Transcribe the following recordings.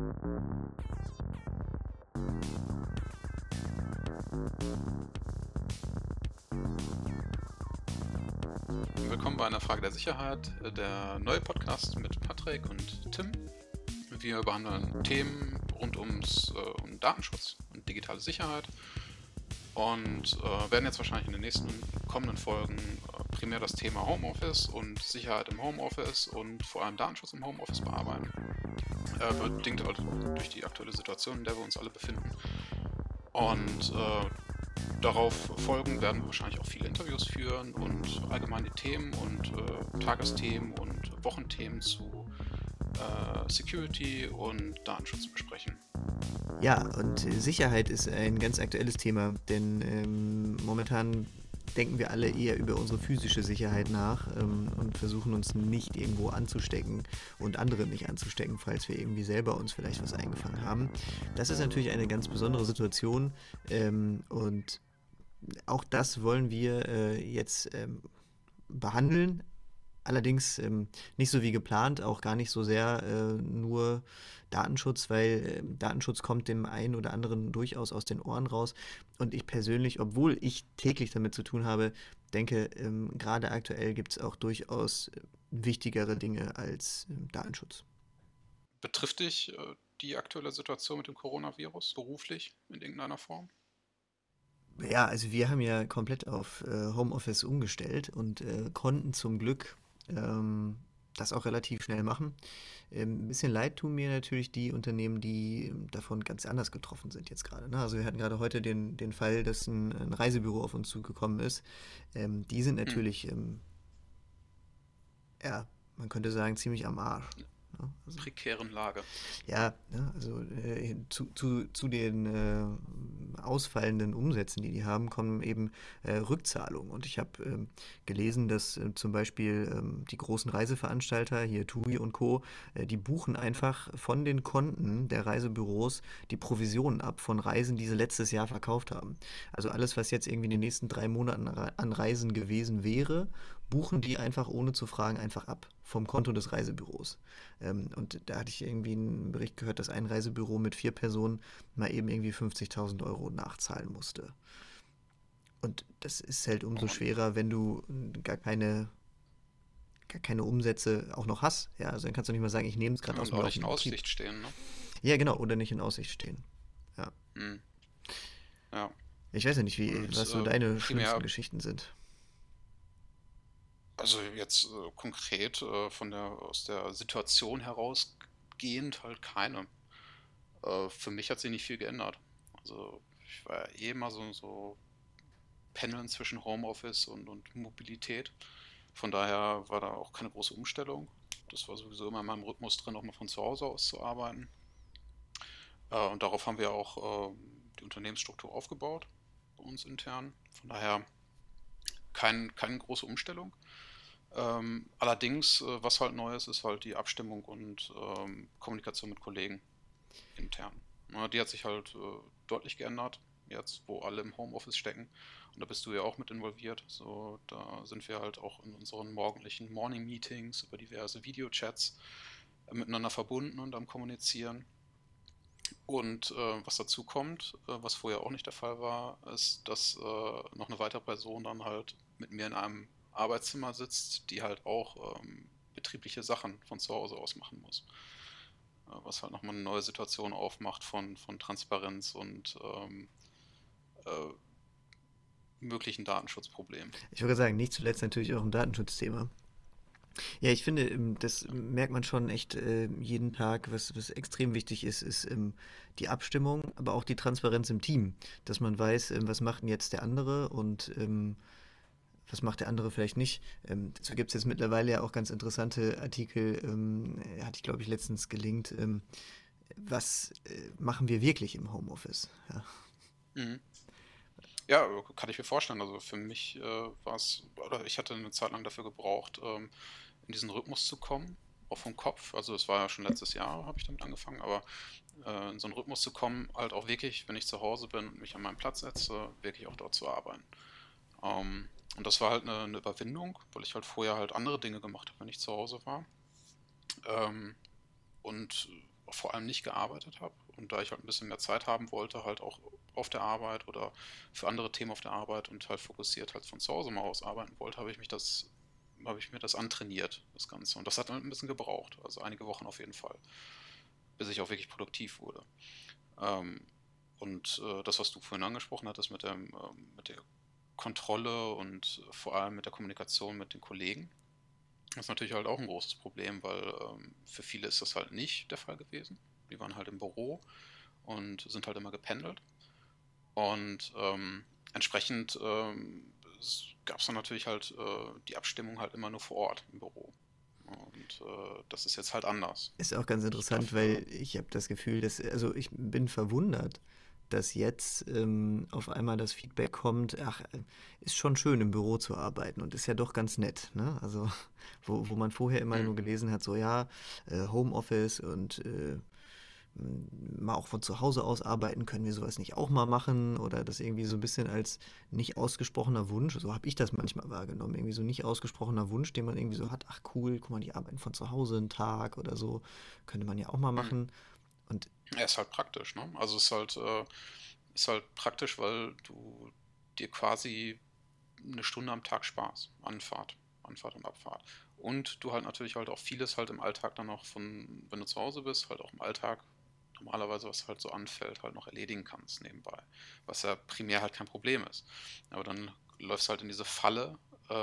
Willkommen bei einer Frage der Sicherheit, der neue Podcast mit Patrick und Tim. Wir behandeln Themen rund um Datenschutz und digitale Sicherheit und werden jetzt wahrscheinlich in den nächsten kommenden Folgen primär das Thema Homeoffice und Sicherheit im Homeoffice und vor allem Datenschutz im Homeoffice bearbeiten. Bedingt halt durch die aktuelle Situation, in der wir uns alle befinden. Und darauf folgen werden wir wahrscheinlich auch viele Interviews führen und allgemeine Themen und Tagesthemen und Wochenthemen zu Security und Datenschutz besprechen. Ja, und Sicherheit ist ein ganz aktuelles Thema, denn momentan denken wir alle eher über unsere physische Sicherheit nach und versuchen uns nicht irgendwo anzustecken und andere nicht anzustecken, falls wir irgendwie selber uns vielleicht was eingefangen haben. Das ist natürlich eine ganz besondere Situation und auch das wollen wir jetzt behandeln. Allerdings nicht so wie geplant, auch gar nicht so sehr nur Datenschutz, weil Datenschutz kommt dem einen oder anderen durchaus aus den Ohren raus. Und ich persönlich, obwohl ich täglich damit zu tun habe, denke, gerade aktuell gibt es auch durchaus wichtigere Dinge als Datenschutz. Betrifft dich die aktuelle Situation mit dem Coronavirus beruflich in irgendeiner Form? Ja, also wir haben ja komplett auf Homeoffice umgestellt und konnten zum Glück das auch relativ schnell machen. Ein bisschen leid tun mir natürlich die Unternehmen, die davon ganz anders getroffen sind jetzt gerade. Ne? Also wir hatten gerade heute den Fall, dass ein Reisebüro auf uns zugekommen ist. Die sind natürlich, ja, man könnte sagen, ziemlich am Arsch. Ne? Also, Prekären Lage. ja, ne, also zu den ausfallenden Umsätzen, die die haben, kommen eben Rückzahlungen. Und ich habe gelesen, dass zum Beispiel die großen Reiseveranstalter, hier TUI und Co., die buchen einfach von den Konten der Reisebüros die Provisionen ab von Reisen, die sie letztes Jahr verkauft haben. Also alles, was jetzt irgendwie in den nächsten 3 Monaten an Reisen gewesen wäre, buchen die einfach ohne zu fragen einfach ab vom Konto des Reisebüros. Und da hatte ich irgendwie einen Bericht gehört, dass ein Reisebüro mit 4 Personen mal eben irgendwie 50.000 Euro nachzahlen musste. Und das ist halt Oh umso Mann. schwerer, wenn du gar keine Umsätze auch noch hast. Ja, also dann kannst du nicht mal sagen, ich nehme es gerade aus Und dem auch nicht in laufenden Betrieb. Aussicht stehen, ne? Ja, genau, oder nicht in Aussicht stehen. Ja. Hm. Ja. Ich weiß ja nicht, Und was so deine schlimmsten primär, Geschichten sind. also jetzt konkret aus der Situation herausgehend halt keine. Für mich hat sich nicht viel geändert. Also ich war ja eh immer so pendeln zwischen Homeoffice und Mobilität. Von daher war da auch keine große Umstellung. Das war sowieso immer in meinem Rhythmus drin, auch mal von zu Hause aus zu arbeiten. Und darauf haben wir auch die Unternehmensstruktur aufgebaut bei uns intern. Von daher keine große Umstellung. Allerdings, was halt neu ist halt die Abstimmung und Kommunikation mit Kollegen intern. Die hat sich halt deutlich geändert, jetzt wo alle im Homeoffice stecken. Und da bist du ja auch mit involviert. So, da sind wir halt auch in unseren morgendlichen Morning Meetings über diverse Videochats miteinander verbunden und am Kommunizieren. Und was dazu kommt, was vorher auch nicht der Fall war, ist, dass noch eine weitere Person dann halt mit mir in einem Arbeitszimmer sitzt, die halt auch betriebliche Sachen von zu Hause aus machen muss. Was halt nochmal eine neue Situation aufmacht von Transparenz und äh, möglichen Datenschutzproblemen. Ich würde sagen, nicht zuletzt natürlich auch ein Datenschutzthema. Ja, ich finde, das merkt man schon echt jeden Tag. Was extrem wichtig ist, ist die Abstimmung, aber auch die Transparenz im Team. Dass man weiß, was macht denn jetzt der andere und was macht der andere vielleicht nicht. Dazu gibt es jetzt mittlerweile ja auch ganz interessante Artikel, hatte ich glaube ich letztens gelinkt. Was machen wir wirklich im Homeoffice? Ja. Mhm. Ja, kann ich mir vorstellen. Also für mich war es, oder ich hatte eine Zeit lang dafür gebraucht, in diesen Rhythmus zu kommen, auch vom Kopf. Also es war ja schon letztes Jahr, habe ich damit angefangen, aber in so einen Rhythmus zu kommen, halt auch wirklich, wenn ich zu Hause bin und mich an meinen Platz setze, wirklich auch dort zu arbeiten. Und das war halt eine Überwindung, weil ich halt vorher halt andere Dinge gemacht habe, wenn ich zu Hause war. Ähm, und vor allem nicht gearbeitet habe und da ich halt ein bisschen mehr Zeit haben wollte, halt auch auf der Arbeit oder für andere Themen auf der Arbeit und halt fokussiert halt von zu Hause mal aus arbeiten wollte, habe ich mir das antrainiert, das Ganze. Und das hat halt ein bisschen gebraucht, also einige Wochen auf jeden Fall, bis ich auch wirklich produktiv wurde. Ähm, das, was du vorhin angesprochen hattest mit der Kontrolle und vor allem mit der Kommunikation mit den Kollegen, das ist natürlich halt auch ein großes Problem, weil für viele ist das halt nicht der Fall gewesen. Die waren halt im Büro und sind halt immer gependelt. Und entsprechend gab es dann natürlich halt die Abstimmung halt immer nur vor Ort im Büro. Und das ist jetzt halt anders. Ist auch ganz Ich interessant, darf, weil ich habe das Gefühl, also ich bin verwundert, dass jetzt auf einmal das Feedback kommt, ach, ist schon schön im Büro zu arbeiten und ist ja doch ganz nett, ne? Also wo man vorher immer hm, nur gelesen hat, so ja, Homeoffice und mal auch von zu Hause aus arbeiten, können wir sowas nicht auch mal machen oder das irgendwie so ein bisschen als nicht ausgesprochener Wunsch, so habe ich das manchmal wahrgenommen, irgendwie so nicht ausgesprochener Wunsch, den man irgendwie so hat, ach cool, guck mal, die arbeiten von zu Hause einen Tag oder so, könnte man ja auch mal hm. machen. Und Ja, ist halt praktisch, ne? Also ist halt praktisch, weil du dir quasi eine Stunde am Tag sparst. Anfahrt und Abfahrt. Und du halt natürlich halt auch vieles halt im Alltag dann noch wenn du zu Hause bist, halt auch im Alltag normalerweise, was halt so anfällt, halt noch erledigen kannst nebenbei. Was ja primär halt kein Problem ist. Aber dann läufst du halt in diese Falle,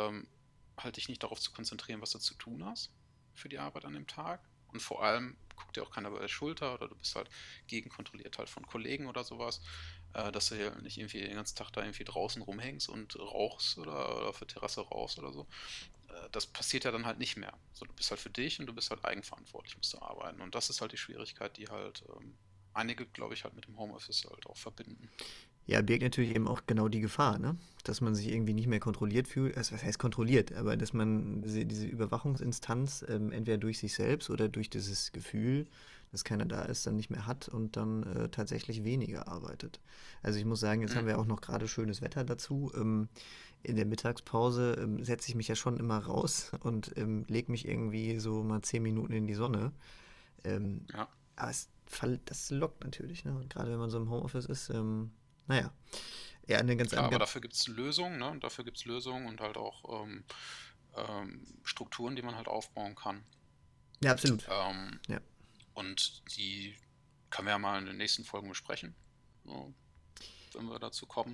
halt dich nicht darauf zu konzentrieren, was du zu tun hast für die Arbeit an dem Tag. Und vor allem guckt dir auch keiner über die Schulter oder du bist halt gegenkontrolliert halt von Kollegen oder sowas, dass du hier nicht irgendwie den ganzen Tag da irgendwie draußen rumhängst und rauchst oder auf der Terrasse rauchst oder so. Das passiert ja dann halt nicht mehr. So, du bist halt für dich und du bist halt eigenverantwortlich, musst du arbeiten. Und das ist halt die Schwierigkeit, die halt einige, glaube ich, halt mit dem Homeoffice halt auch verbinden. ja, birgt natürlich eben auch genau die Gefahr, ne? Dass man sich irgendwie nicht mehr kontrolliert fühlt, also was heißt kontrolliert, aber dass man diese Überwachungsinstanz entweder durch sich selbst oder durch dieses Gefühl, dass keiner da ist, dann nicht mehr hat und dann tatsächlich weniger arbeitet. Also ich muss sagen, jetzt Mhm. haben wir auch noch gerade schönes Wetter dazu. In der Mittagspause setze ich mich ja schon immer raus und lege mich irgendwie so mal 10 Minuten in die Sonne. Ähm, Ja, aber das lockt natürlich, ne? Und gerade wenn man so im Homeoffice ist, naja, ja, eine ganz, klar, an, aber ganz, dafür gibt es Lösungen, ne? Und dafür gibt es Lösungen und halt auch Strukturen, die man halt aufbauen kann. ja, absolut. Ähm, Ja. und die können wir ja mal in den nächsten Folgen besprechen, so, wenn wir dazu kommen.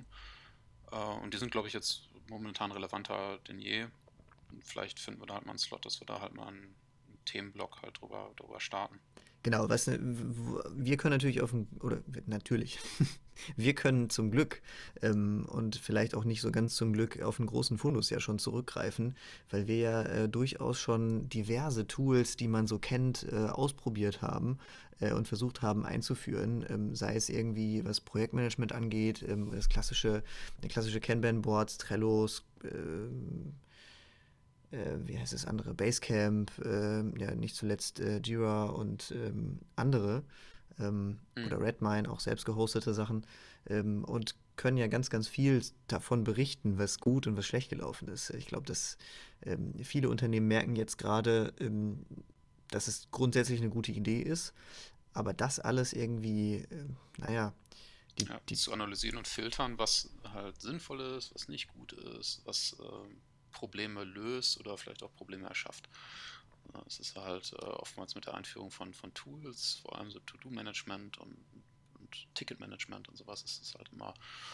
Und die sind, glaube ich, jetzt momentan relevanter denn je. Und vielleicht finden wir da halt mal einen Slot, dass wir da halt mal einen Themenblock halt drüber starten. Genau, wir können natürlich natürlich, wir können zum Glück und vielleicht auch nicht so ganz zum Glück auf einen großen Fundus ja schon zurückgreifen, weil wir ja durchaus schon diverse Tools, die man so kennt, ausprobiert haben und versucht haben einzuführen, sei es irgendwie was Projektmanagement angeht, der klassische Kanban-Boards, Trellos, wie heißt das andere, Basecamp, ja, nicht zuletzt Jira und andere Hm, oder Redmine, auch selbst gehostete Sachen und können ja ganz, ganz viel davon berichten, was gut und was schlecht gelaufen ist. Ich glaube, dass viele Unternehmen merken jetzt gerade, dass es grundsätzlich eine gute Idee ist, aber das alles irgendwie, naja, die, ja, die zu analysieren und filtern, was halt sinnvoll ist, was nicht gut ist, was Probleme löst oder vielleicht auch Probleme erschafft. Es ist halt oftmals mit der Einführung von Tools, vor allem so To-Do-Management und Ticket-Management und sowas, ist es halt immer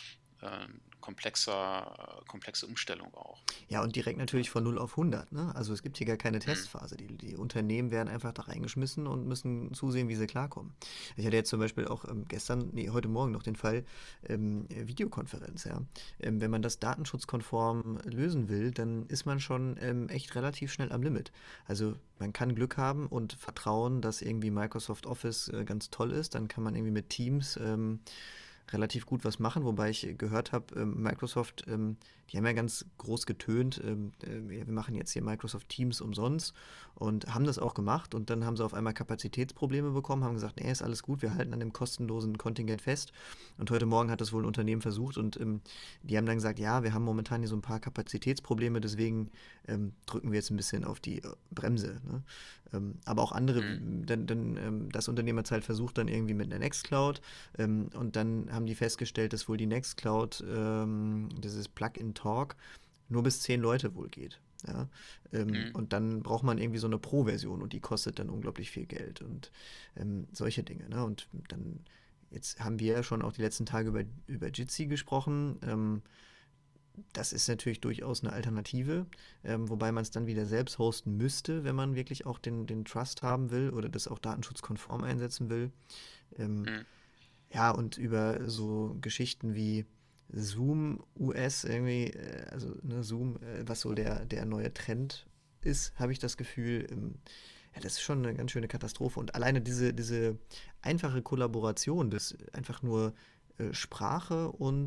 komplexe Umstellung auch. Ja, und direkt Ja, natürlich von 0 auf 100, ne? Also es gibt hier gar keine hm, Testphase. Die Unternehmen werden einfach da reingeschmissen und müssen zusehen, wie sie klarkommen. Ich hatte jetzt zum Beispiel auch heute Morgen noch den Fall Videokonferenz, ja. Wenn man das datenschutzkonform lösen will, dann ist man schon echt relativ schnell am Limit. Also man kann Glück haben und vertrauen, dass irgendwie Microsoft Office ganz toll ist. Dann kann man irgendwie mit Teams relativ gut was machen, wobei ich gehört habe, Microsoft, die haben ja ganz groß getönt, wir machen jetzt hier Microsoft Teams umsonst und haben das auch gemacht und dann haben sie auf einmal Kapazitätsprobleme bekommen, haben gesagt, nee, ist alles gut, wir halten an dem kostenlosen Kontingent fest und heute Morgen hat das wohl ein Unternehmen versucht und die haben dann gesagt, ja, wir haben momentan hier so ein paar Kapazitätsprobleme, deswegen drücken wir jetzt ein bisschen auf die Bremse. Ne? Aber auch andere, das Unternehmen hat es halt versucht dann irgendwie mit einer Nextcloud und dann haben die festgestellt, dass wohl die Nextcloud, dieses Plug-in-Talk, nur bis 10 Leute wohl geht. Ja? Und dann braucht man irgendwie so eine Pro-Version und die kostet dann unglaublich viel Geld und solche Dinge. Ne? Und dann, jetzt haben wir ja schon auch die letzten Tage über Jitsi gesprochen. Das ist natürlich durchaus eine Alternative, wobei man es dann wieder selbst hosten müsste, wenn man wirklich auch den Trust haben will oder das auch datenschutzkonform einsetzen will. Ähm, ja, und über so Geschichten wie Zoom US irgendwie, also ne, Zoom, was so der neue Trend ist, habe ich das Gefühl, ja, das ist schon eine ganz schöne Katastrophe. Und alleine diese einfache Kollaboration, das einfach nur Sprache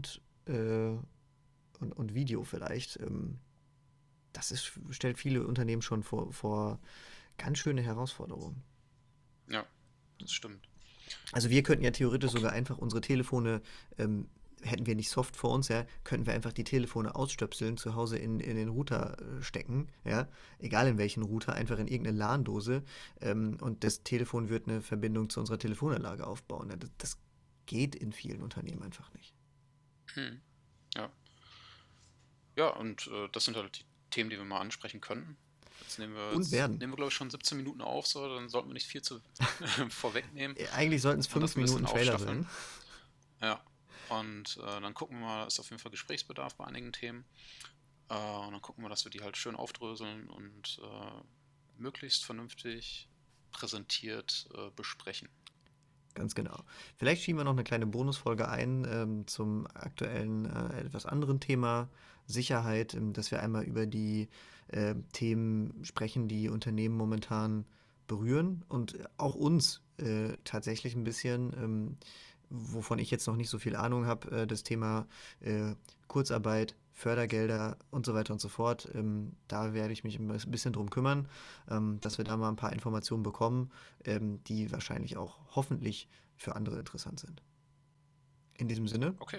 und Video vielleicht, stellt viele Unternehmen schon vor ganz schöne Herausforderungen. Ja, das stimmt. Also wir könnten ja theoretisch Okay. sogar einfach unsere Telefone, hätten wir nicht Soft vor uns, ja, könnten wir einfach die Telefone ausstöpseln, zu Hause in den Router stecken, ja, egal in welchen Router, einfach in irgendeine LAN-Dose und das Telefon wird eine Verbindung zu unserer Telefonanlage aufbauen. Ja, das geht in vielen Unternehmen einfach nicht. Hm. Ja. Ja, und das sind halt die Themen, die wir mal ansprechen können. Und werden. Nehmen wir glaube ich schon 17 Minuten auf, so, dann sollten wir nicht viel zu vorwegnehmen Eigentlich sollten es und das fünf ein bisschen Minuten Trailer aufstaffeln. sein. Ja. Und dann gucken wir mal, ist auf jeden Fall Gesprächsbedarf bei einigen Themen. Und dann gucken wir, dass wir die halt schön aufdröseln und möglichst vernünftig präsentiert besprechen. Ganz genau. Vielleicht schieben wir noch eine kleine Bonusfolge ein zum aktuellen, etwas anderen Thema Sicherheit, dass wir einmal über die Themen sprechen, die Unternehmen momentan berühren und auch uns tatsächlich ein bisschen, wovon ich jetzt noch nicht so viel Ahnung habe, das Thema Kurzarbeit, Fördergelder und so weiter und so fort. Da werde ich mich ein bisschen drum kümmern, dass wir da mal ein paar Informationen bekommen, die wahrscheinlich auch hoffentlich für andere interessant sind. In diesem Sinne, Okay,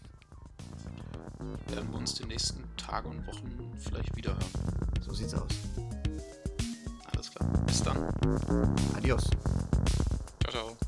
werden wir uns die nächsten Tage und Wochen vielleicht wieder hören. so sieht's aus. Alles klar. Bis dann. Adios. Ciao, ciao.